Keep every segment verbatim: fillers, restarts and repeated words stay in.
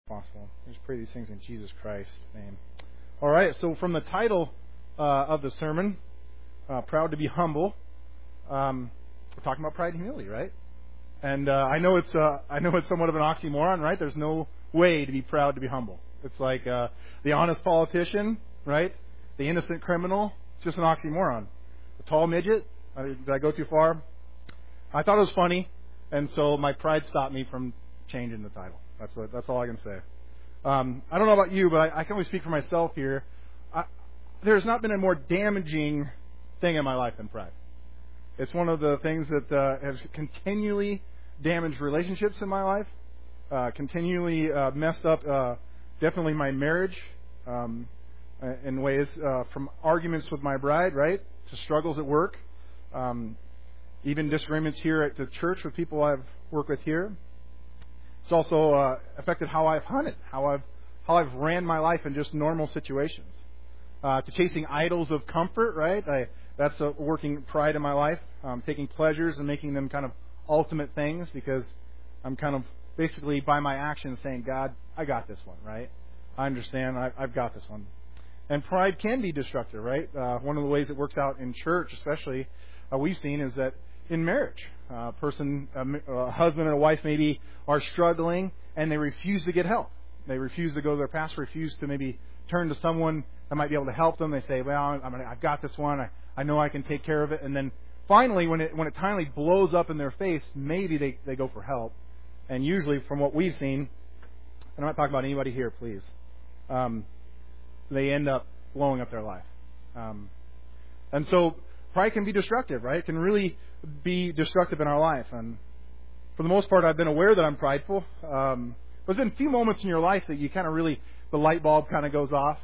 Possible. We just pray these things in Jesus Christ's name. All right, so from the title uh, of the sermon, uh, Proud to be Humble, um, we're talking about pride and humility, right? And uh, I know it's uh, I know it's somewhat of an oxymoron, right? There's no way to be proud to be humble. It's like uh, the honest politician, right? The innocent criminal. It's just an oxymoron. The tall midget. Uh, did I go too far? I thought it was funny, and so my pride stopped me from changing the title. That's what. That's all I can say. Um, I don't know about you, but I, I can only speak for myself here. I, there's not been a more damaging thing in my life than pride. It's one of the things that uh, has continually damaged relationships in my life, uh, continually uh, messed up, uh, definitely my marriage, um, in ways uh, from arguments with my bride, right, to struggles at work, um, even disagreements here at the church with people I've worked with here. It's also uh, affected how I've hunted, how I've how I've ran my life in just normal situations. Uh, to chasing idols of comfort, right? I, that's a working pride in my life. Um, taking pleasures and making them kind of ultimate things because I'm kind of basically by my actions saying, God, I got this one, right? I understand. I, I've got this one. And pride can be destructive, right? Uh, one of the ways it works out in church, especially, uh, we've seen is that in marriage, a person, a, a husband and a wife maybe are struggling and they refuse to get help. They refuse to go to their pastor, refuse to maybe turn to someone that might be able to help them. They say, well, I'm gonna, I've got this one. I, I know I can take care of it. And then finally, when it when it finally blows up in their face, maybe they, they go for help. And usually, from what we've seen, and I'm not talking about anybody here, please, um, they end up blowing up their life. Um, and so pride can be destructive, right? It can really be destructive in our life. And for the most part, I've been aware that I'm prideful. Um, there's been a few moments in your life that you kind of really, the light bulb kind of goes off.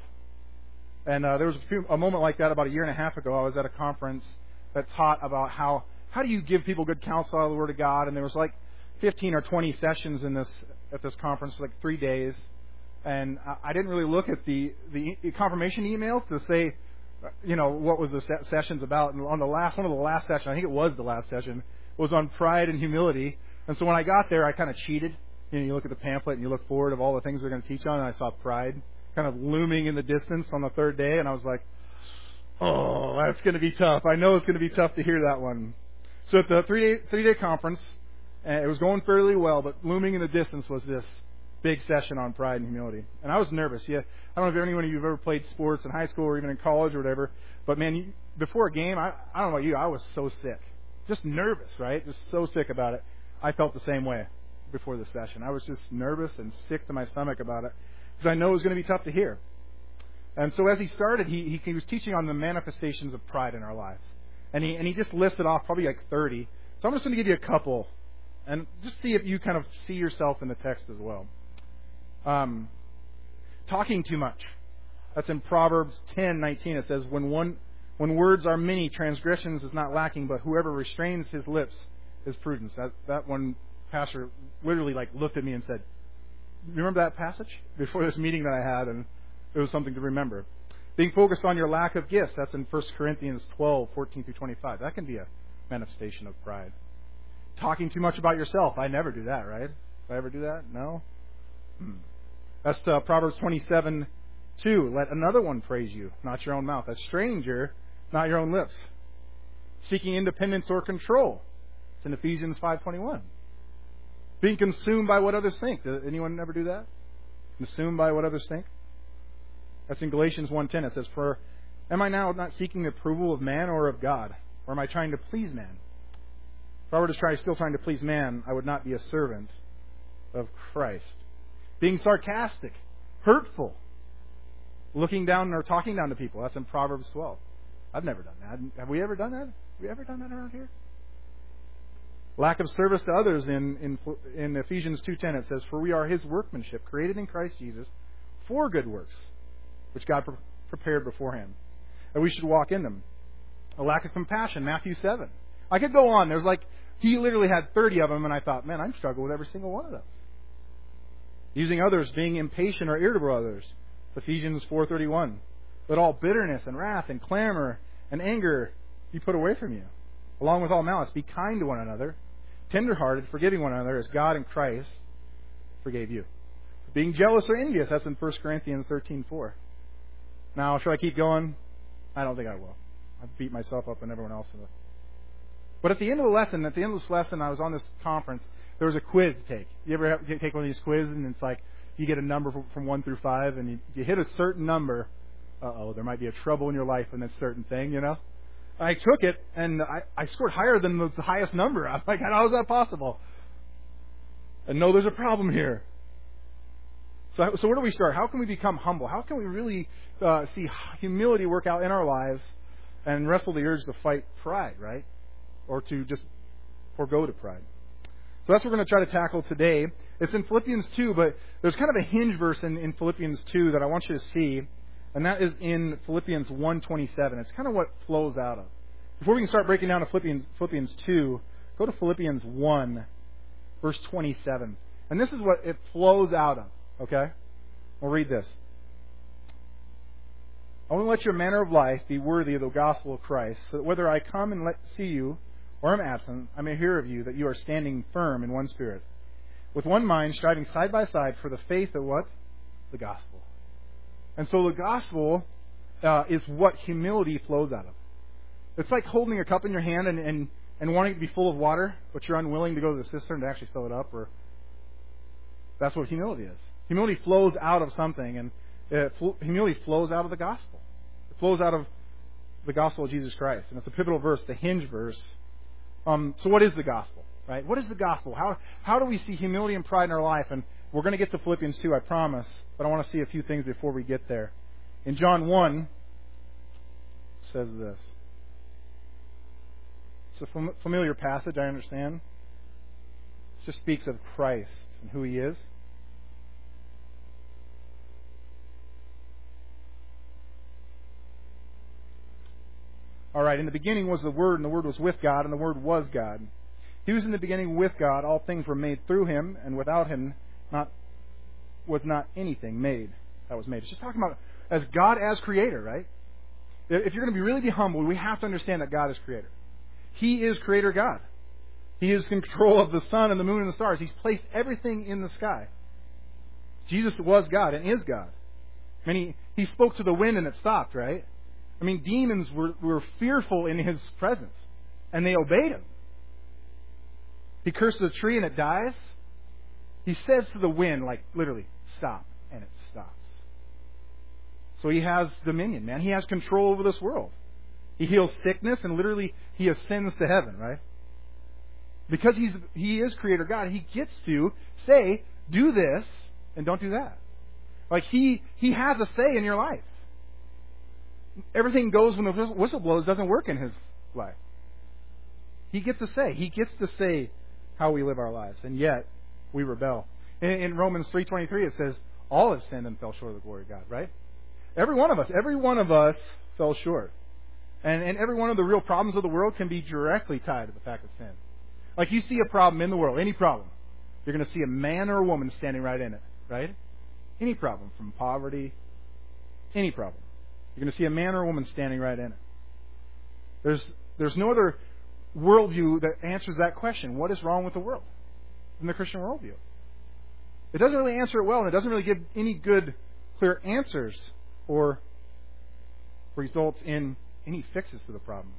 And uh, there was a, few, a moment like that about a year and a half ago. I was at a conference that taught about how how do you give people good counsel out of the Word of God. And there was like fifteen or twenty sessions in this at this conference, like three days. And I, I didn't really look at the, the confirmation emails to say, you know, what was the se- sessions about. And on the last one of the last session, I think it was the last session, was on pride and humility. And so when I got there, I kind of cheated. You know, you look at the pamphlet and you look forward of all the things they're going to teach on, and I saw pride kind of looming in the distance on the third day, and I was like, oh, that's going to be tough. I know it's going to be tough to hear that one. So at the three-day, three-day conference, uh, it was going fairly well, but looming in the distance was this big session on pride and humility. And I was nervous. Yeah, I don't know if anyone of you have ever played sports in high school or even in college or whatever, but man, you, before a game, I, I don't know about you, I was so sick. Just nervous, right? Just so sick about it. I felt the same way before the session. I was just nervous and sick to my stomach about it because I know it was going to be tough to hear. And so as he started, he, he, he was teaching on the manifestations of pride in our lives. And he, and he just listed off probably like thirty. So I'm just going to give you a couple and just see if you kind of see yourself in the text as well. Um, talking too much. That's in Proverbs ten nineteen. It says, when one when words are many, transgressions is not lacking, but whoever restrains his lips is prudence. That that one pastor literally like looked at me and said, remember that passage before this meeting that I had? And it was something to remember. Being focused on your lack of gifts. That's in First Corinthians twelve fourteen through twenty-five. That can be a manifestation of pride. Talking too much about yourself. I never do that, right? Did I ever do that? No? Hmm. That's uh, Proverbs twenty-seven two. Let another one praise you, not your own mouth. A stranger, not your own lips. Seeking independence or control. It's in Ephesians five twenty-one. Being consumed by what others think. Does anyone ever do that? Consumed by what others think? That's in Galatians one ten. It says, for am I now not seeking the approval of man or of God? Or am I trying to please man? If I were to try, still trying to please man, I would not be a servant of Christ. Being sarcastic, hurtful, looking down or talking down to people. That's in Proverbs twelve. I've never done that. Have we ever done that? Have we ever done that around here? Lack of service to others in, in, in Ephesians two ten. It says, for we are His workmanship, created in Christ Jesus for good works, which God pre- prepared beforehand, and we should walk in them. A lack of compassion, Matthew seven. I could go on. There's like, he literally had thirty of them, and I thought, man, I'm struggling with every single one of those. Using others, being impatient or irritable to others. Ephesians four thirty-one. Let all bitterness and wrath and clamor and anger be put away from you. Along with all malice, be kind to one another, tenderhearted, forgiving one another as God in Christ forgave you. being jealous or envious. That's in First Corinthians thirteen four. Now, should I keep going? I don't think I will. I've beat myself up and everyone else. But at the end of the lesson, at the end of this lesson, I was on this conference. There was a quiz to take. You ever have, take one of these quizzes and it's like you get a number from, from one through five, and you, you hit a certain number. Uh-oh, there might be a trouble in your life in that certain thing, you know? I took it, and I, I scored higher than the, the highest number. I was like, how is that possible? And no, there's a problem here. So, so where do we start? How can we become humble? How can we really uh, see humility work out in our lives and wrestle the urge to fight pride, right? Or to just forego to pride. So that's what we're going to try to tackle today. It's in Philippians two, but there's kind of a hinge verse in, in Philippians two that I want you to see, and that is in Philippians one twenty-seven. It's kind of what flows out of. Before we can start breaking down to Philippians, Philippians two, go to Philippians one, verse twenty-seven. And this is what it flows out of, okay? We'll read this. I want to let your manner of life be worthy of the gospel of Christ, so that whether I come and let see you or am absent, I may hear of you that you are standing firm in one spirit, with one mind, striving side by side for the faith of what? The gospel. And so the gospel uh, is what humility flows out of. It's like holding a cup in your hand and, and, and wanting it to be full of water, but you're unwilling to go to the cistern to actually fill it up. Or that's what humility is. Humility flows out of something, and it, humility flows out of the gospel. It flows out of the gospel of Jesus Christ. And it's a pivotal verse, the hinge verse. Um, so what is the gospel? Right? What is the gospel? How how do we see humility and pride in our life? And we're going to get to Philippians two, I promise. But I want to see a few things before we get there. In John one, it says this. It's a familiar passage, I understand. It just speaks of Christ and who He is. All right, in the beginning was the Word, and the Word was with God, and the Word was God. He was in the beginning with God. All things were made through Him, and without Him not was not anything made that was made. It's just talking about as God as Creator, right? If you're going to be really be humble, we have to understand that God is Creator. He is Creator God. He is in control of the sun and the moon and the stars. He's placed everything in the sky. Jesus was God and is God. I mean, He, he spoke to the wind and it stopped, right? I mean, demons were, were fearful in His presence, and they obeyed Him. He curses a tree and it dies. He says to the wind, like, literally, stop, and it stops. So He has dominion, man. He has control over this world. He heals sickness, and literally, He ascends to heaven, right? Because he's He is Creator God, He gets to say, do this, and don't do that. Like, He, he has a say in your life. Everything goes when the whistle blows doesn't work in His life. He gets to say. He gets to say how we live our lives. And yet, we rebel. In, in Romans three twenty-three, it says, all have sinned and fell short of the glory of God, right? Every one of us. Every one of us fell short. And, and every one of the real problems of the world can be directly tied to the fact of sin. Like, you see a problem in the world, any problem, you're going to see a man or a woman standing right in it, right? Any problem, from poverty, any problem. You're going to see a man or a woman standing right in it. There's there's no other worldview that answers that question. What is wrong with the world in the Christian worldview? It doesn't really answer it well, and it doesn't really give any good, clear answers or results in any fixes to the problem.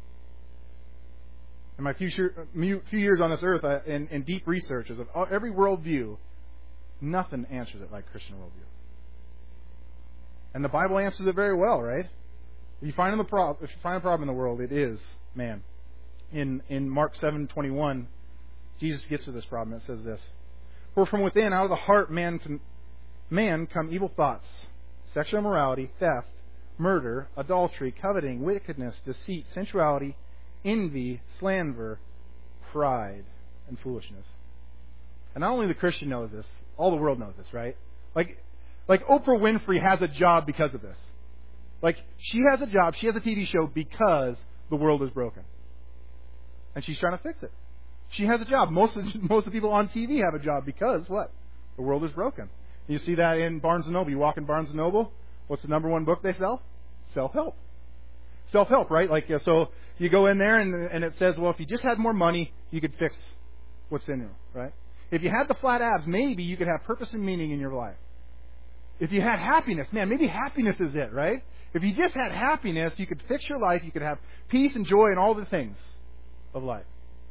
In my few, few years on this earth, I, in, in deep researches of every worldview, nothing answers it like Christian worldview. And the Bible answers it very well, right? If you find the pro- if you find a problem in the world, it is man. In in Mark seven twenty-one, Jesus gets to this problem. It says this: "For from within, out of the heart, man can, man come evil thoughts, sexual immorality, theft, murder, adultery, coveting, wickedness, deceit, sensuality, envy, slander, pride, and foolishness." And not only the Christian knows this, all the world knows this, right? Like. Like Oprah Winfrey has a job because of this. Like, she has a job, she has a T V show because the world is broken. And she's trying to fix it. She has a job. Most of, most of the people on T V have a job because, what? The world is broken. You see that in Barnes and Noble. You walk in Barnes and Noble, what's the number one book they sell? Self-help. Self-help, right? Like, so you go in there and, and it says, well, if you just had more money, you could fix what's in you, right? If you had the flat abs, maybe you could have purpose and meaning in your life. If you had happiness, man, maybe happiness is it, right? If you just had happiness, you could fix your life, you could have peace and joy and all the things of life.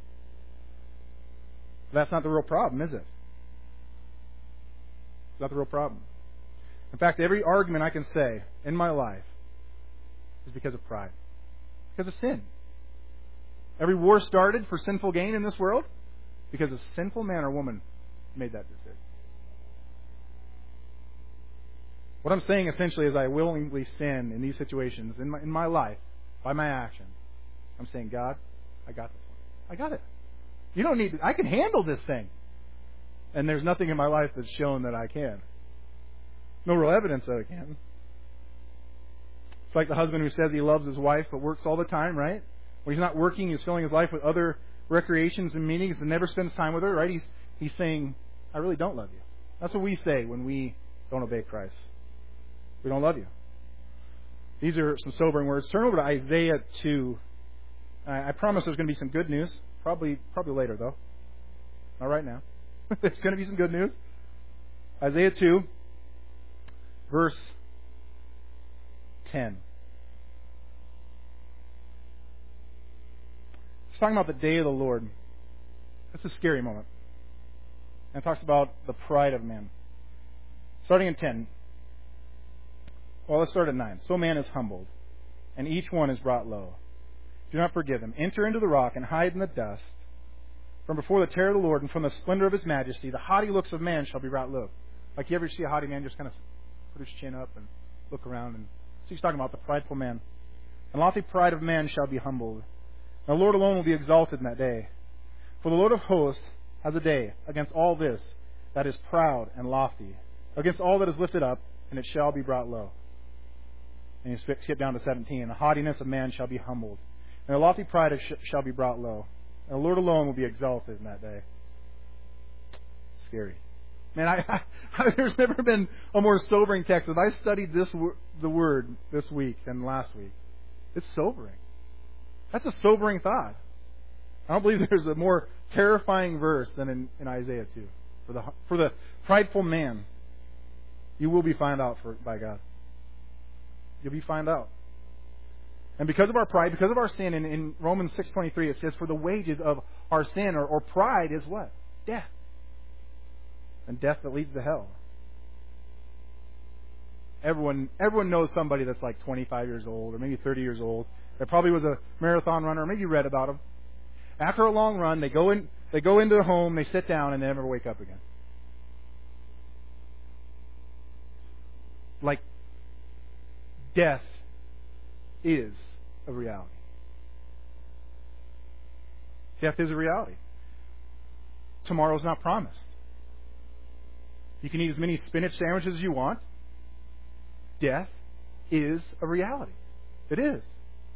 But that's not the real problem, is it? It's not the real problem. In fact, every argument I can say in my life is because of pride. Because of sin. Every war started for sinful gain in this world because a sinful man or woman made that decision. What I'm saying essentially is I willingly sin in these situations, in my, in my life, by my actions. I'm saying, God, I got this one. I got it. You don't need, I can handle this thing. And there's nothing in my life that's shown that I can. No real evidence that I can. It's like the husband who says he loves his wife but works all the time, right? When he's not working, he's filling his life with other recreations and meetings and never spends time with her, right? He's, he's saying, I really don't love you. That's what we say when we don't obey Christ. We don't love you. These are some sobering words. Turn over to Isaiah two. I, I promise there's going to be some good news. Probably, probably later, though. Not right now. There's going to be some good news. Isaiah two, verse ten. It's talking about the day of the Lord. It's a scary moment. And it talks about the pride of man. Starting in ten. Well, let's start at nine. So man is humbled, and each one is brought low. Do not forgive him. Enter into the rock and hide in the dust. From before the terror of the Lord and from the splendor of his majesty, the haughty looks of man shall be brought low. Like you ever see a haughty man just kind of put his chin up and look around. And so he's talking about the prideful man. And lofty pride of man shall be humbled. And the Lord alone will be exalted in that day. For the Lord of hosts has a day against all this that is proud and lofty, against all that is lifted up, and it shall be brought low. And you skip down to seventeen. The haughtiness of man shall be humbled, and the lofty pride of sh- shall be brought low. And the Lord alone will be exalted in that day. Scary. Man, I, I, there's never been a more sobering text. If I studied this the word this week than last week, it's sobering. That's a sobering thought. I don't believe there's a more terrifying verse than in, in Isaiah two. For the for the prideful man, you will be found out for, by God. You'll be found out. And because of our pride, because of our sin, in, in Romans six twenty-three it says, for the wages of our sin or, or pride is what? Death. And death that leads to hell. Everyone everyone knows somebody that's like twenty-five years old or maybe thirty years old that probably was a marathon runner, or maybe you read about them. After a long run, they go in they go into their home, they sit down, and they never wake up again. Like death is a reality. Death is a reality. Tomorrow's not promised. You can eat as many spinach sandwiches as you want. Death is a reality. It is.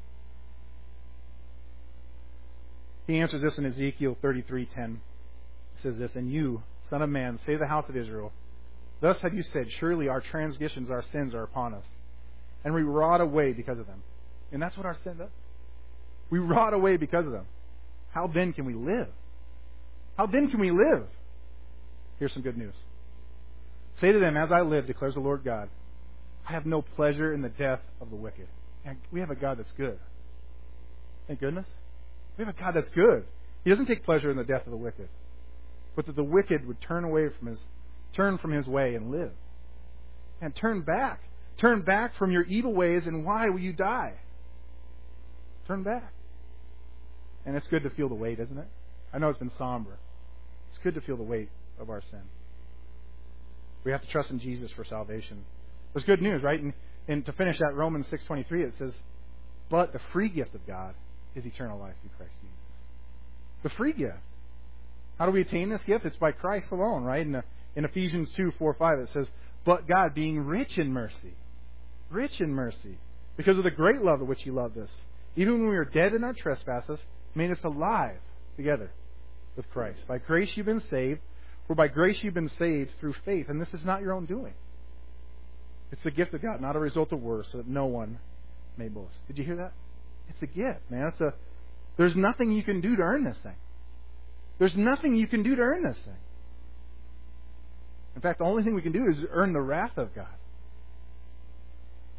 He answers this in Ezekiel thirty-three ten. He says this, and you, Son of Man, say to the house of Israel, thus have you said, surely our transgressions, our sins are upon us, and we rot away because of them. And that's what our sin does. We rot away because of them. How then can we live? How then can we live? Here's some good news. Say to them, as I live, declares the Lord God, I have no pleasure in the death of the wicked. And we have a God that's good. Thank goodness. We have a God that's good. He doesn't take pleasure in the death of the wicked, but that the wicked would turn away from his, turn from his way and live. And turn back. Turn back from your evil ways, and why will you die? Turn back. And it's good to feel the weight, isn't it? I know it's been somber. It's good to feel the weight of our sin. We have to trust in Jesus for salvation. There's good news, right? And, and to finish that, Romans six twenty-three, it says, but the free gift of God is eternal life through Christ Jesus. The free gift. How do we attain this gift? It's by Christ alone, right? In, the, in Ephesians two, four, five, it says, but God, being rich in mercy, rich in mercy, because of the great love with which He loved us, even when we were dead in our trespasses, made us alive together with Christ. By grace you've been saved, for by grace you've been saved through faith, and this is not your own doing. It's the gift of God, not a result of works, so that no one may boast. Did you hear that? It's a gift, man. It's a. There's nothing you can do to earn this thing. There's nothing you can do to earn this thing. In fact, the only thing we can do is earn the wrath of God.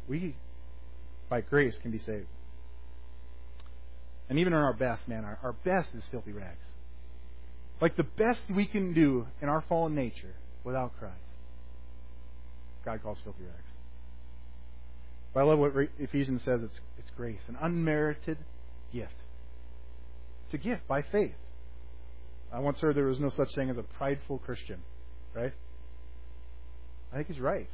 we, by grace, can be saved. And even in our best, man, our, our best is filthy rags. Like the best we can do in our fallen nature without Christ, God calls filthy rags. But I love what Ephesians says. It's, it's grace, an unmerited gift. It's a gift by faith. I once heard there was no such thing as a prideful Christian, right? I think he's right.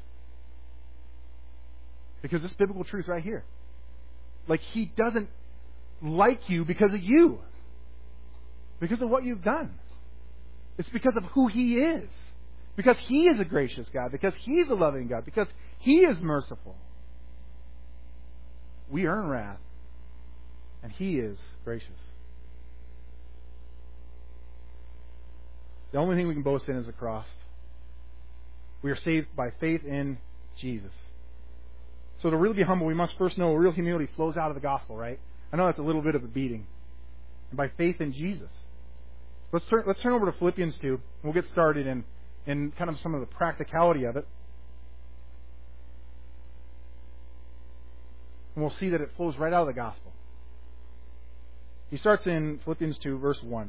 Because this biblical truth right here. Like, He doesn't like you because of you. Because of what you've done. It's because of who He is. Because He is a gracious God. Because He's a loving God. Because He is merciful. We earn wrath. And He is gracious. The only thing we can boast in is the cross. We are saved by faith in Jesus. So to really be humble, we must first know real humility flows out of the gospel, right? I know that's a little bit of a beating. And by faith in Jesus. Let's turn, let's turn over to Philippians two. And we'll get started in, in kind of some of the practicality of it. And we'll see that it flows right out of the gospel. He starts in Philippians two, verse one.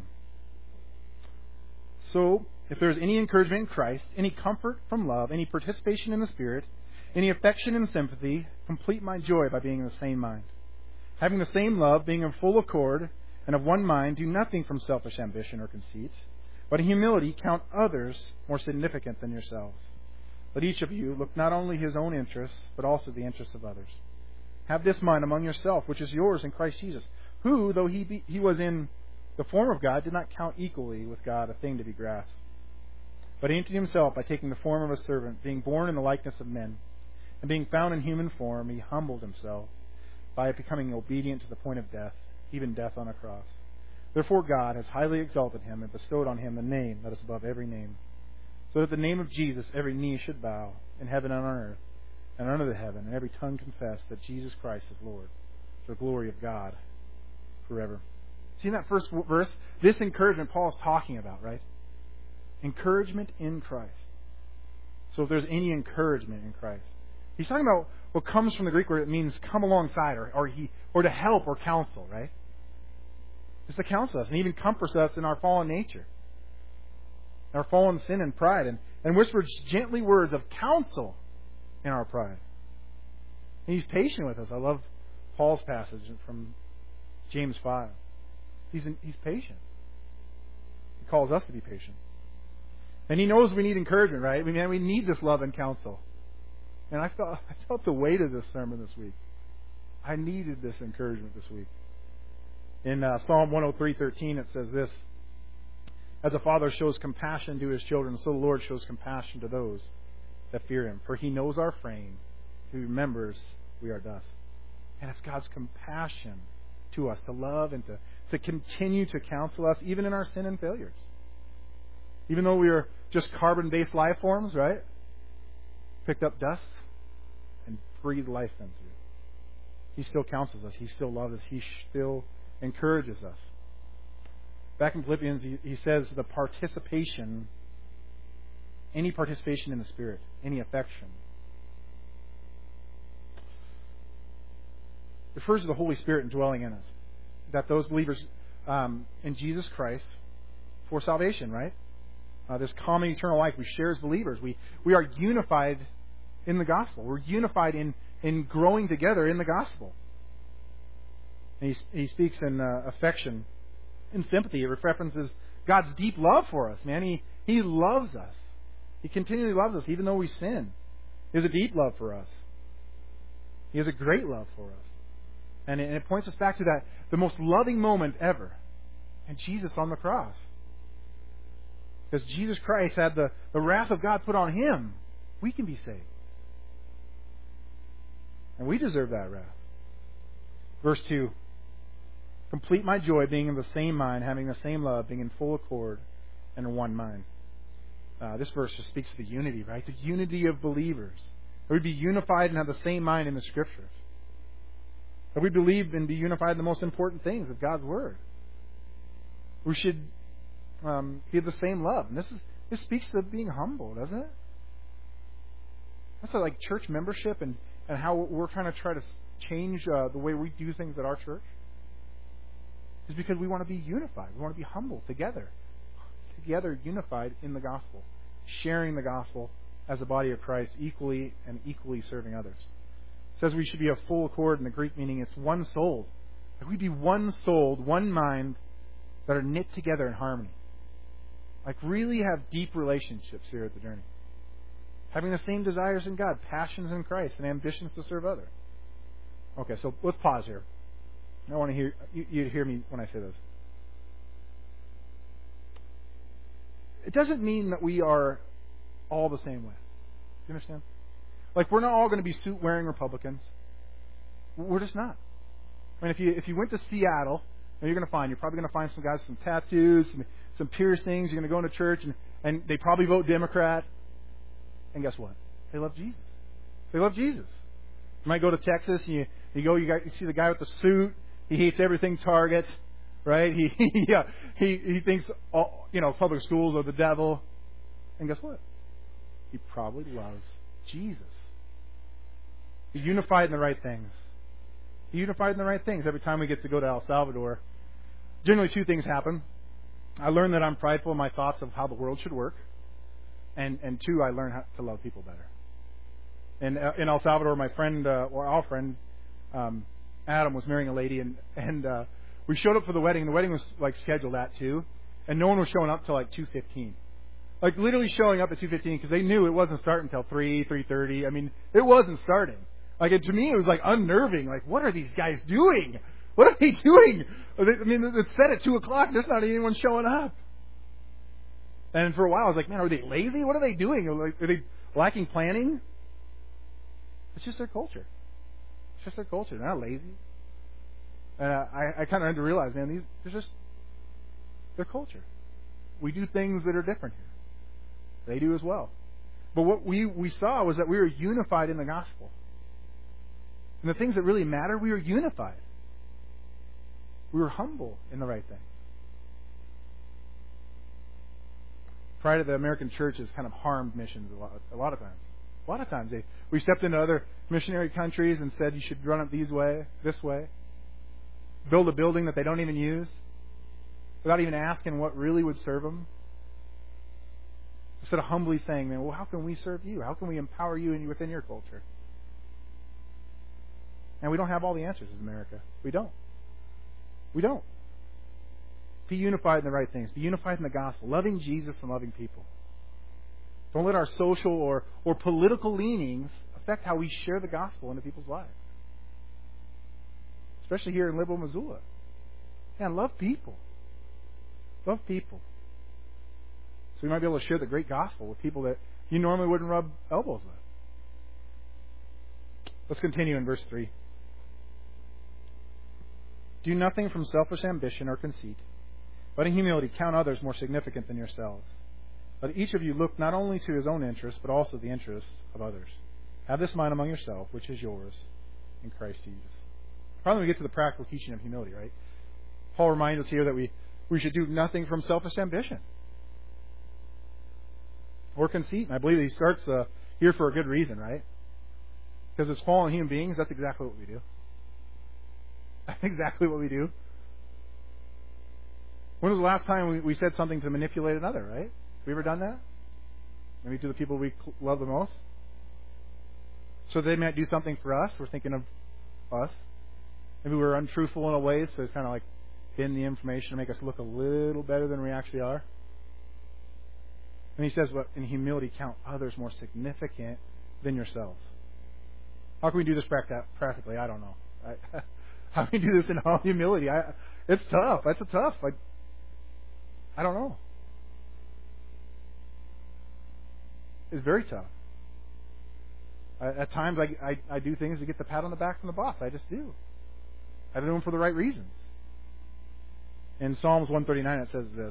So, if there is any encouragement in Christ, any comfort from love, any participation in the Spirit, any affection and sympathy, complete my joy by being in the same mind. Having the same love, being in full accord, and of one mind, do nothing from selfish ambition or conceit, but in humility count others more significant than yourselves. Let each of you look not only his own interests, but also the interests of others. Have this mind among yourself, which is yours in Christ Jesus, who, though he be, he was in the form of God, did not count equally with God a thing to be grasped. But he emptied himself by taking the form of a servant, being born in the likeness of men. And being found in human form, he humbled himself by becoming obedient to the point of death, even death on a cross. Therefore God has highly exalted him and bestowed on him the name that is above every name, so that at the name of Jesus every knee should bow, in heaven and on earth, and under the heaven, and every tongue confess that Jesus Christ is Lord, to the glory of God forever. See in that first verse, this encouragement Paul is talking about, right? Encouragement in Christ. So if there's any encouragement in Christ, he's talking about what comes from the Greek word. It means come alongside, or, or he, or to help, or counsel, right? It's to counsel us and even comforts us in our fallen nature, our fallen sin and pride, and, and whispers gently words of counsel in our pride. And he's patient with us. I love Paul's passage from James five. He's in, he's patient. He calls us to be patient. And he knows we need encouragement, right? I mean, man, we need this love and counsel. And I felt I felt the weight of this sermon this week. I needed this encouragement this week. In uh, Psalm one oh three thirteen, it says this: As a father shows compassion to his children, so the Lord shows compassion to those that fear him. For he knows our frame. He remembers we are dust. And it's God's compassion to us to love and to, to continue to counsel us even in our sin and failures. Even though we are just carbon-based life forms, right? Picked up dust and breathed life into it. He still counsels us. He still loves us. He still encourages us. Back in Philippians, he, he says the participation, any participation in the Spirit, any affection, refers to the Holy Spirit indwelling in us. That those believers um, in Jesus Christ for salvation, right? Uh, this common eternal life we share as believers. We we are unified in the gospel. We're unified in, in growing together in the gospel. And he, he speaks in uh, affection, in sympathy. It references God's deep love for us, man. He, he loves us. He continually loves us, even though we sin. He has a deep love for us. He has a great love for us. And it, and it points us back to that, the most loving moment ever. And Jesus on the cross. Because Jesus Christ had the, the wrath of God put on Him. We can be saved. And we deserve that wrath. Verse two. Complete my joy, being in the same mind, having the same love, being in full accord, and in one mind. Uh, this verse just speaks to the unity, right? The unity of believers. That we'd be unified and have the same mind in the Scriptures. That we believe and be unified in the most important things of God's Word. We should um, be of the same love. And this is this speaks to being humble, doesn't it? That's like church membership and, and how we're trying to try to change uh, the way we do things at our church. It's because we want to be unified. We want to be humble together. Together, unified in the gospel. Sharing the gospel as the body of Christ equally and equally serving others. It says we should be of full accord. In the Greek meaning, it's one souled. Like we be one souled, one mind that are knit together in harmony. Like really have deep relationships here at the Journey. Having the same desires in God, passions in Christ, and ambitions to serve others. Okay, so let's pause here. I want to hear you, you to hear me when I say this. It doesn't mean that we are all the same way. Do you understand? Like we're not all going to be suit-wearing Republicans. We're just not. I mean, if you if you went to Seattle, you're going to find you're probably going to find some guys with some tattoos, some, some piercings. You're going to go into church, and, and they probably vote Democrat. And guess what? They love Jesus. They love Jesus. You might go to Texas, and you you go, you got you see the guy with the suit. He hates everything Target, right? He he yeah, he he thinks all, you know public schools are the devil. And guess what? He probably loves Jesus. He's unified in the right things. He's unified in the right things. Every time we get to go to El Salvador, generally two things happen. I learn that I'm prideful in my thoughts of how the world should work. And and two, I learn how to love people better. And uh, in El Salvador, my friend, uh, or our friend, um, Adam was marrying a lady, and and uh, we showed up for the wedding. The wedding was like scheduled at two, and no one was showing up till like two fifteen. Like literally showing up at two fifteen because they knew it wasn't starting until three, three thirty. I mean, it wasn't starting. Like it, to me, it was like unnerving. Like, what are these guys doing? What are they doing? I mean, it's set at two o'clock. There's not anyone showing up. And for a while, I was like, man, are they lazy? What are they doing? Are they lacking planning? It's just their culture. It's just their culture. They're not lazy. And uh, I, I kind of had to realize, man, these they're just their culture. We do things that are different here. They do as well. But what we, we saw was that we were unified in the gospel. And the things that really matter, we were unified. We were humble in the right things. Pride of the American church has kind of harmed missions a lot, a lot of times. A lot of times they we stepped into other missionary countries and said you should run it these way, this way. Build a building that they don't even use without even asking what really would serve them. Instead of humbly saying, man, well, how can we serve you? How can we empower you in, within your culture? And we don't have all the answers as America. We don't. We don't. Be unified in the right things. Be unified in the gospel. Loving Jesus and loving people. Don't let our social or, or political leanings affect how we share the gospel into people's lives. Especially here in liberal Missoula. Man, love people. Love people. So we might be able to share the great gospel with people that you normally wouldn't rub elbows with. Let's continue in verse three. Do nothing from selfish ambition or conceit, but in humility count others more significant than yourselves. Let each of you look not only to his own interests, but also the interests of others. Have this mind among yourself, which is yours in Christ Jesus. Finally, we get to the practical teaching of humility, right? Paul reminds us here that we, we should do nothing from selfish ambition or conceit. And I believe he starts uh, here for a good reason, right? Because as fallen human beings, that's exactly what we do. That's exactly what we do. When was the last time we, we said something to manipulate another, right? Have we ever done that? Maybe to the people we love the most? So they might do something for us. We're thinking of us. Maybe we're untruthful in a way, so it's kind of like bend the information to make us look a little better than we actually are. And he says, "What in humility count others more significant than yourselves." How can we do this practically? I don't know. I, how can we do this in all humility? I, it's tough. That's a tough. Like, I don't know. It's very tough. I, at times, I, I I do things to get the pat on the back from the boss. I just do. I do them for the right reasons. In Psalms one thirty-nine, it says this.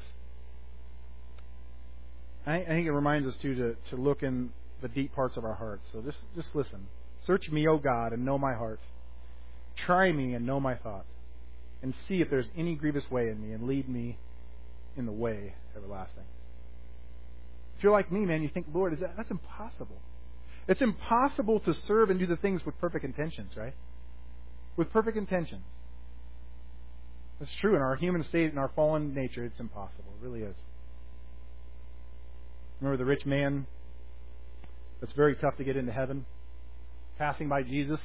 I, I think it reminds us too to to look in the deep parts of our hearts. So just just listen. Search me, O God, and know my heart. Try me and know my thoughts, and see if there's any grievous way in me, and lead me in the way everlasting. If you're like me, man, you think, Lord, is that that's impossible. It's impossible to serve and do the things with perfect intentions, right? With perfect intentions. It's true in our human state, in our fallen nature, it's impossible. It really is. Remember the rich man that's very tough to get into heaven, passing by Jesus,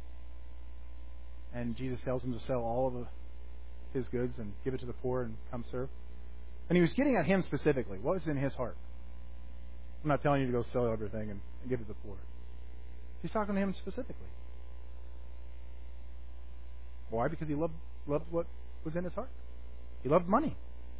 and Jesus tells him to sell all of the, his goods and give it to the poor and come serve. And he was getting at him specifically. What was in his heart? I'm not telling you to go sell everything and, and give it to the poor. He's talking to him specifically. Why? Because he loved, loved what was in his heart. He loved money.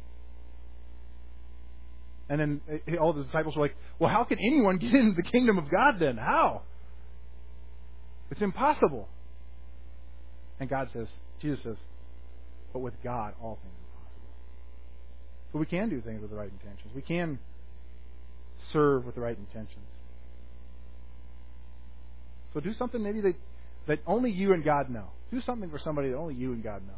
And then all the disciples were like, well, how can anyone get into the kingdom of God then? How? It's impossible. And God says, Jesus says, but with God, all things are possible. So we can do things with the right intentions. We can serve with the right intentions. So do something maybe that, that only you and God know. Do something for somebody that only you and God know.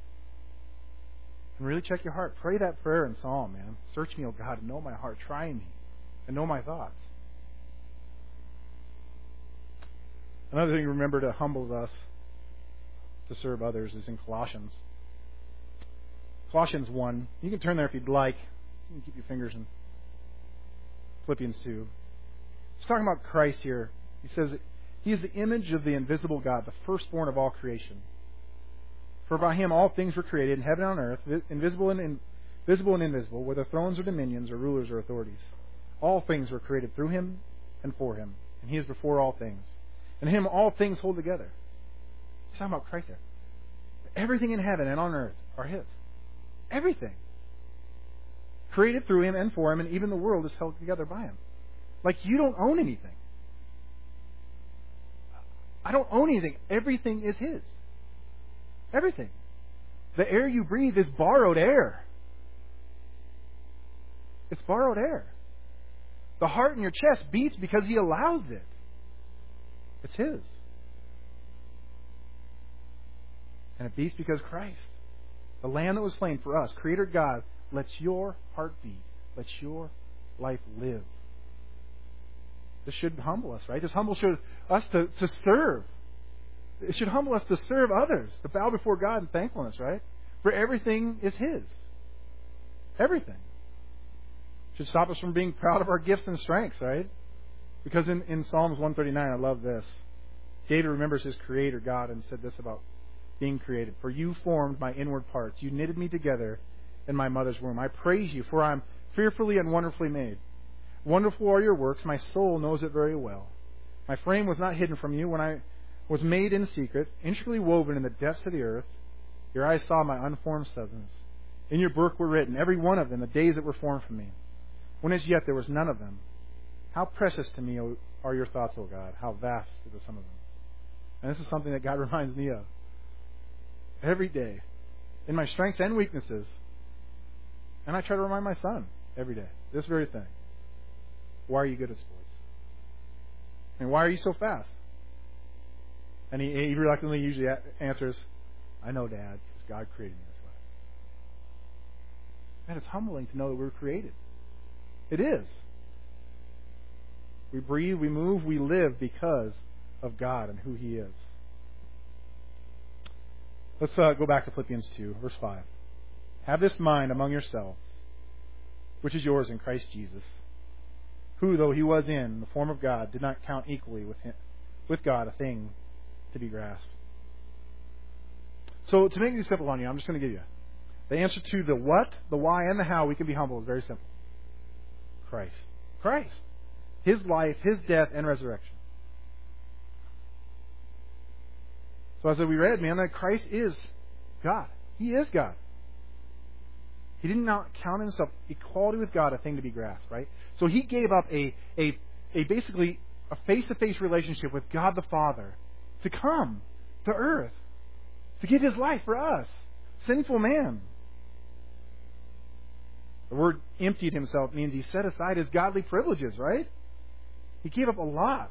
And really check your heart. Pray that prayer in Psalm, man. Search me, O God, and know my heart. Try me and know my thoughts. Another thing to remember to humble us to serve others is in Colossians. Colossians one. You can turn there if you'd like. You can keep your fingers in Philippians two. He's talking about Christ here. He says, He is the image of the invisible God, the firstborn of all creation. For by Him all things were created, in heaven and on earth, invisible and in, visible and invisible, whether thrones or dominions or rulers or authorities. All things were created through Him and for Him, and He is before all things. And in Him all things hold together. He's talking about Christ there. Everything in heaven and on earth are His. Everything. Created through Him and for Him, and even the world is held together by Him. Like you don't own anything. I don't own anything. Everything is His. Everything. The air you breathe is borrowed air. It's borrowed air. The heart in your chest beats because He allows it. It's His. And it beats because Christ, the Lamb that was slain for us, Creator God, lets your heart beat. Lets your life live. This should humble us, right? This humble should us to, to serve. It should humble us to serve others, to bow before God in thankfulness, right? For everything is His. Everything. It should stop us from being proud of our gifts and strengths, right? Because in, in Psalms one thirty-nine, I love this. David remembers his Creator God and said this about being created. For you formed my inward parts. You knitted me together in my mother's womb. I praise you, for I am fearfully and wonderfully made. Wonderful are your works. My soul knows it very well. My frame was not hidden from you when I was made in secret, intricately woven in the depths of the earth. Your eyes saw my unformed substance. In your book were written, every one of them, the days that were formed from me, when as yet there was none of them. How precious to me are your thoughts, O God. How vast are the sum of them. And this is something that God reminds me of every day, in my strengths and weaknesses. And I try to remind my son every day, this very thing. Why are you good at sports? And why are you so fast? And he, he reluctantly usually answers, I know, Dad, because God created me this way. Man, it's humbling to know that we're created. It is. We breathe, we move, we live because of God and who He is. Let's uh, go back to Philippians two, verse five. Have this mind among yourselves, which is yours in Christ Jesus, who, though He was in the form of God, did not count equally with him, with God a thing to be grasped. So to make this simple on you, I'm just going to give you the answer to the what, the why, and the how we can be humble is very simple. Christ. Christ. His life, His death, and resurrection. So as we read, man, that Christ is God. He is God. He did not count Himself equality with God a thing to be grasped, right? So He gave up a a, a basically a face-to-face relationship with God the Father to come to earth, to give His life for us, sinful man. The word emptied Himself means He set aside His godly privileges, right? He gave up a lot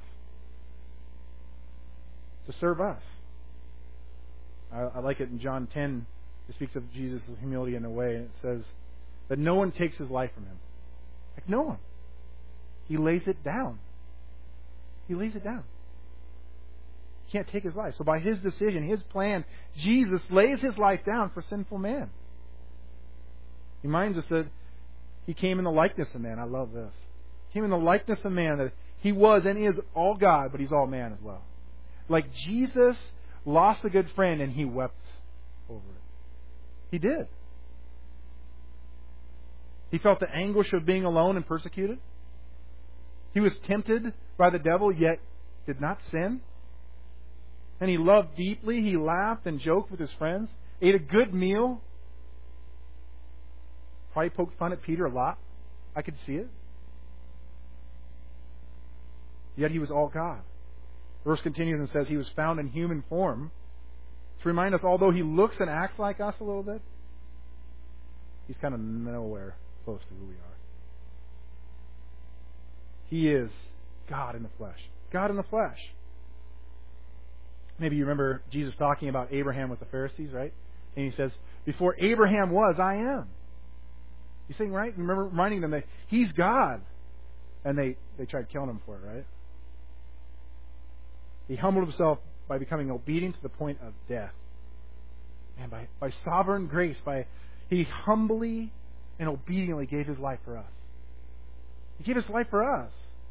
to serve us. I, I like it in John ten. It speaks of Jesus' humility in a way, and it says that no one takes His life from Him. Like no one. He lays it down. He lays it down. He can't take his life. So by his decision, his plan, Jesus lays his life down for sinful man. He reminds us that he came in the likeness of man. I love this. He came in the likeness of man, that he was and is all God, but he's all man as well. Like Jesus lost a good friend and he wept over it. He did. He felt the anguish of being alone and persecuted. He was tempted by the devil, yet did not sin. And he loved deeply. He laughed and joked with his friends. Ate a good meal. Probably poked fun at Peter a lot. I could see it. Yet he was all God. The verse continues and says he was found in human form to remind us, although he looks and acts like us a little bit, he's kind of nowhere close to who we are. He is God in the flesh. God in the flesh. Maybe you remember Jesus talking about Abraham with the Pharisees, right? And he says, before Abraham was, I am. You saying, right? Remember reminding them that he's God. And they, they tried killing him for it, right? He humbled himself by becoming obedient to the point of death. And by, by sovereign grace, by he humbly and obediently gave his life for us. He gave his life for us.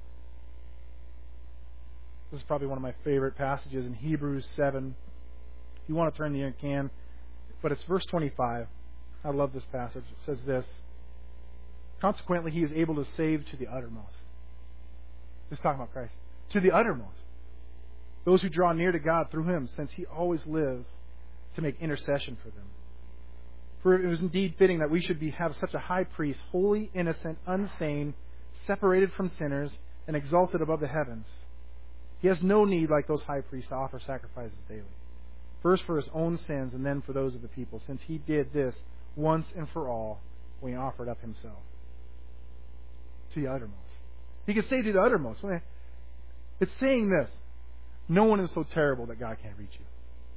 This is probably one of my favorite passages in Hebrews seven. If you want to turn there, you can. But it's verse twenty-five. I love this passage. It says this. Consequently, he is able to save to the uttermost. Just talking about Christ. To the uttermost. Those who draw near to God through him, since he always lives to make intercession for them. For it was indeed fitting that we should be have such a high priest, holy, innocent, unstained, separated from sinners, and exalted above the heavens. He has no need, like those high priests, to offer sacrifices daily. First for his own sins, and then for those of the people, since he did this once and for all when he offered up himself. To the uttermost. He could say to the uttermost. It's saying this. No one is so terrible that God can't reach you.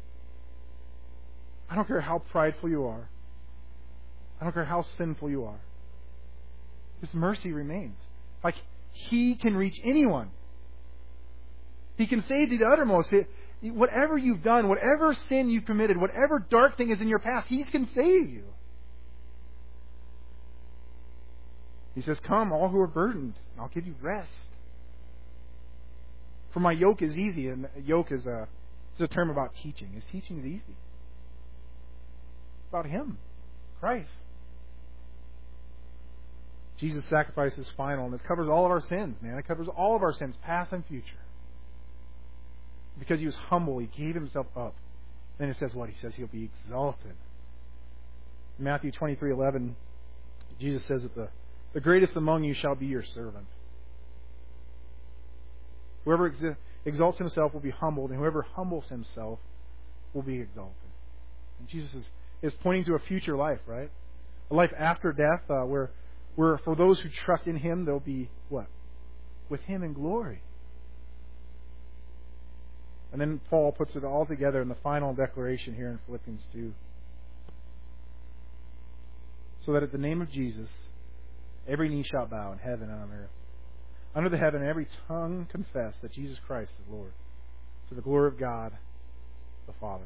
I don't care how prideful you are. I don't care how sinful you are. His mercy remains. Like, he can reach anyone. He can save to the uttermost. Whatever you've done, whatever sin you've committed, whatever dark thing is in your past, he can save you. He says, come, all who are burdened, and I'll give you rest. For my yoke is easy, and yoke is a, is a term about teaching. His teaching is easy. It's about him, Christ. Jesus' sacrifice is final, and it covers all of our sins, man. It covers all of our sins, past and future. Because he was humble, he gave himself up. Then it says what? He says he'll be exalted. In Matthew twenty-three eleven, Jesus says that the, the greatest among you shall be your servant. Whoever ex- exalts himself will be humbled, and whoever humbles himself will be exalted. And Jesus is, is pointing to a future life, right? A life after death, uh, where, where for those who trust in him, they'll be what? With him in glory. And then Paul puts it all together in the final declaration here in Philippians two. So that at the name of Jesus, every knee shall bow in heaven and on earth, under the heaven, every tongue confess that Jesus Christ is Lord, to the glory of God the Father.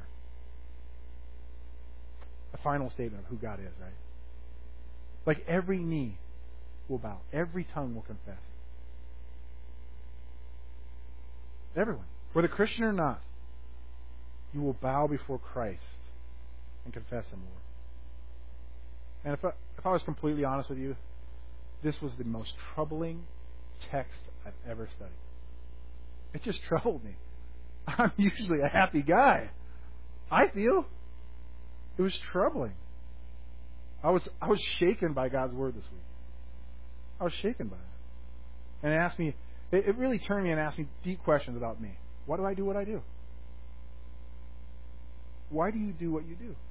A final statement of who God is, right? Like every knee will bow. Every tongue will confess. Everyone. Whether Christian or not, you will bow before Christ and confess Him, Lord. And if I, if I was completely honest with you, this was the most troubling text I've ever studied. It just troubled me. I'm usually a happy guy. I feel it was troubling. I was I was shaken by God's word this week. I was shaken by it. And it asked me, it, it really turned me and asked me deep questions about me. Why do I do what I do? Why do you do what you do?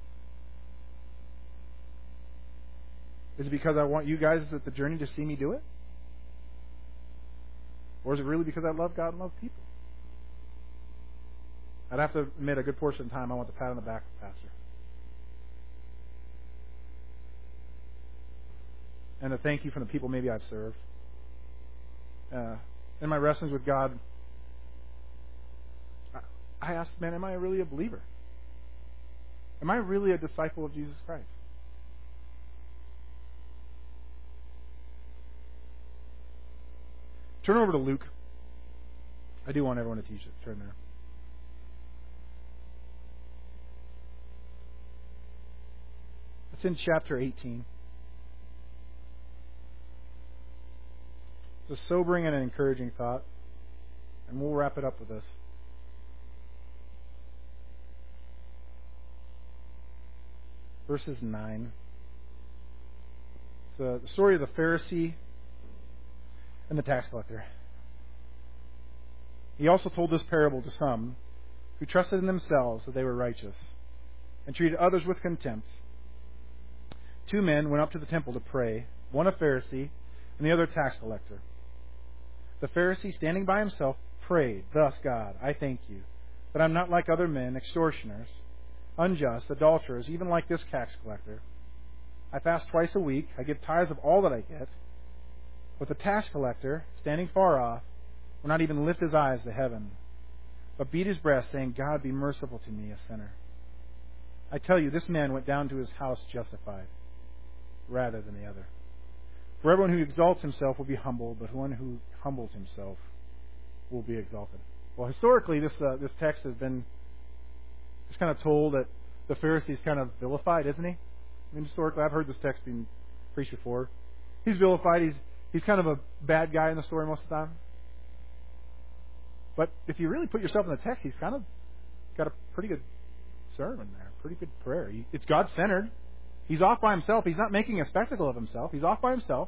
Is it because I want you guys at the journey to see me do it? Or is it really because I love God and love people? I'd have to admit a good portion of the time I want the pat on the back of the pastor. And a thank you from the people maybe I've served. Uh, in my wrestlings with God, I asked, man, am I really a believer? Am I really a disciple of Jesus Christ? Turn over to Luke. I do want everyone to teach it. Turn there. It's in chapter eighteen. It's a sobering and an encouraging thought. And we'll wrap it up with this. Verses nine. The, the story of the Pharisee and the tax collector. He also told this parable to some who trusted in themselves that they were righteous and treated others with contempt. Two men went up to the temple to pray, one a Pharisee and the other a tax collector. The Pharisee, standing by himself, prayed, "Thus, God, I thank you that I'm not like other men, extortioners, unjust, adulterers, even like this tax collector. I fast twice a week. I give tithes of all that I get." But the tax collector, standing far off, would not even lift his eyes to heaven, but beat his breast, saying, "God, be merciful to me, a sinner." I tell you, this man went down to his house justified, rather than the other. For everyone who exalts himself will be humbled, but one who humbles himself will be exalted. Well, historically, this uh, this text has been just kind of told that the Pharisee's kind of vilified, isn't he? I mean, historically, I've heard this text being preached before. He's vilified. He's he's kind of a bad guy in the story most of the time. But if you really put yourself in the text, he's kind of got a pretty good sermon there, pretty good prayer. He, it's God-centered. He's off by himself. He's not making a spectacle of himself. He's off by himself.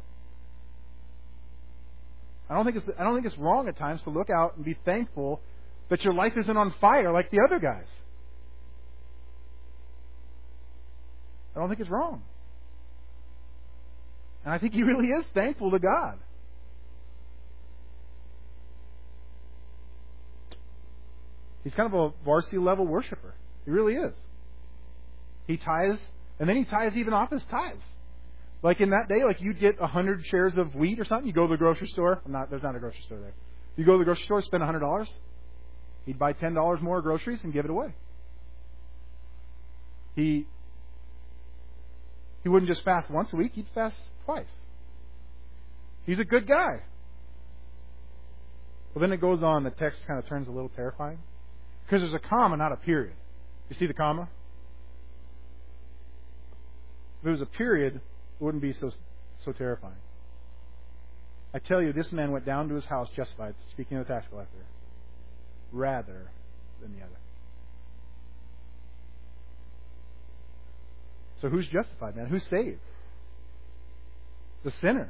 I don't think it's I don't think it's wrong at times to look out and be thankful that your life isn't on fire like the other guys. I don't think it's wrong. And I think he really is thankful to God. He's kind of a varsity level worshiper. He really is. He tithes, and then he tithes even off his tithes. Like in that day, like you'd get a hundred shares of wheat or something. You go to the grocery store. I'm not, there's not a grocery store there. You go to the grocery store, spend a hundred dollars. He'd buy ten dollars more groceries and give it away. He he wouldn't just fast once a week. He'd fast twice. He's a good guy. Well, then it goes on. The text kind of turns a little terrifying because there's a comma, not a period. You see the comma? If it was a period, it wouldn't be so so terrifying. I tell you, this man went down to his house justified, speaking of the tax collector, rather than the other. So who's justified, man? Who's saved? The sinner.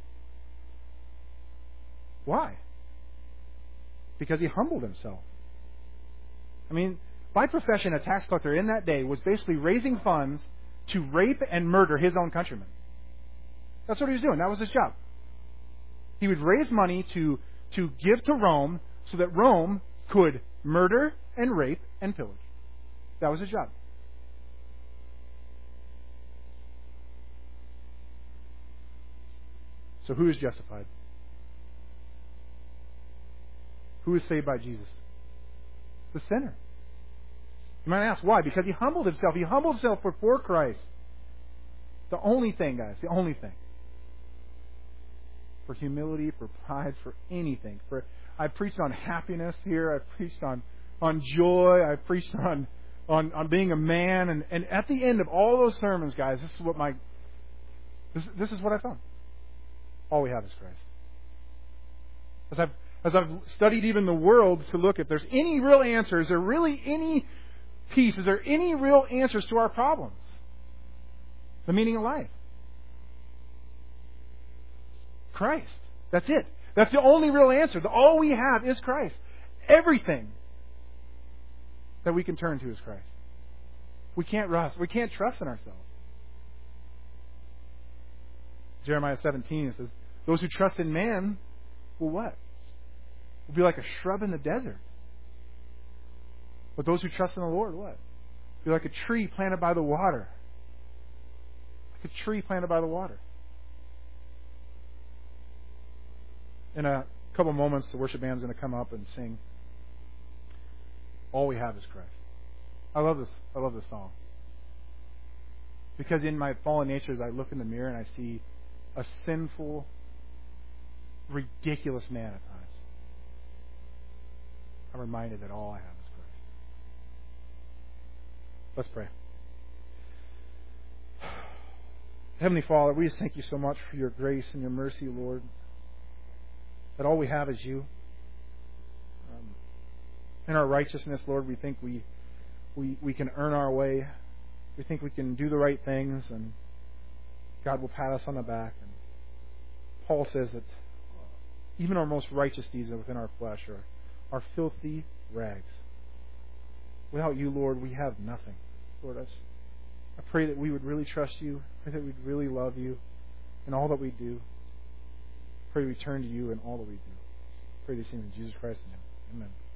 Why? Because he humbled himself. I mean, by profession, a tax collector in that day was basically raising funds to rape and murder his own countrymen. That's what he was doing. That was his job. He would raise money to, to give to Rome so that Rome could murder and rape and pillage. That was his job. So who is justified? Who is saved by Jesus? The sinner. You might ask why? Because he humbled himself. He humbled himself before Christ. The only thing, guys, the only thing. For humility, for pride, for anything. For I preached on happiness here. I preached on, on joy. I preached on, on, on being a man. And, and at the end of all those sermons, guys, this is what my this, this is what I found. All we have is Christ. As I've as I've studied even the world to look if there's any real answer, is there really any peace? Is there any real answers to our problems? The meaning of life. Christ. That's it. That's the only real answer. All we have is Christ. Everything that we can turn to is Christ. We can't rust. We can't trust in ourselves. Jeremiah seventeen, it says, those who trust in man will what? Will be like a shrub in the desert. But those who trust in the Lord, what? Be like a tree planted by the water. Like a tree planted by the water. In a couple moments, the worship band's going to come up and sing. All we have is Christ. I love this. I love this song. Because in my fallen nature, as I look in the mirror and I see a sinful, ridiculous man at times, I'm reminded that all I have is Christ. Let's pray. Heavenly Father, we just thank you so much for your grace and your mercy, Lord. That all we have is you. Um, in our righteousness, Lord, we think we, we we can earn our way. We think we can do the right things, and God will pat us on the back. And Paul says that even our most righteous deeds within our flesh are, are filthy rags. Without you, Lord, we have nothing. Lord, I, just, I pray that we would really trust you. I pray that we'd really love you in all that we do. I pray we turn to you in all that we do. I pray these things in Jesus Christ's name. Amen.